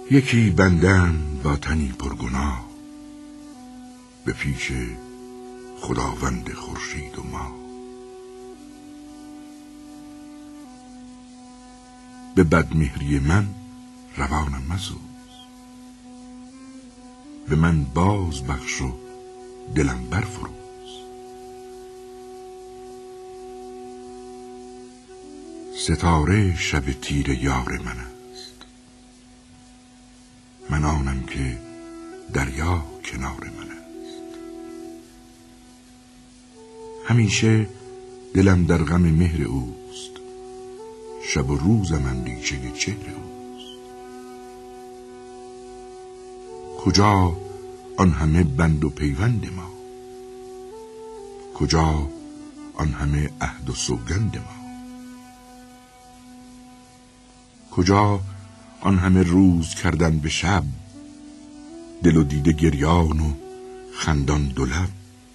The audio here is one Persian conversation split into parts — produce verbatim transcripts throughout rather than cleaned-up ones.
یکی بندم با تنی پرگناه، به پیش خداوند خورشید و ماه. به بدمهری من روانم مسوز، به من باز بخش و دلم برفروز. ستاره شب تیر یار من است، من آنم که دریا کنار من است. همیشه دلم در غم مهر اوست، شب و روزم اندیشه چهر اوست. کجا آن همه بند و پیوند ما، کجا آن همه عهد و سوگند ما، کجا آن همه روز کردن به شب، دل و دیده گریان و خندان دو لب.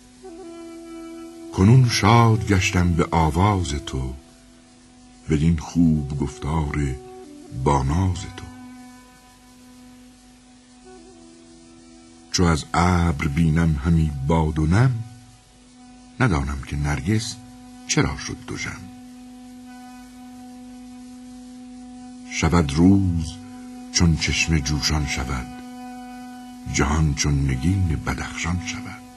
کنون شاد گشتم به آواز تو، بدین خوب گفتار با ناز تو. چو از ابر بینم همی باد و نم، ندانم که نرگس چرا شد دژم. شود روز چون چشمه جوشان شود، جهان چون نگین بدخشان شود.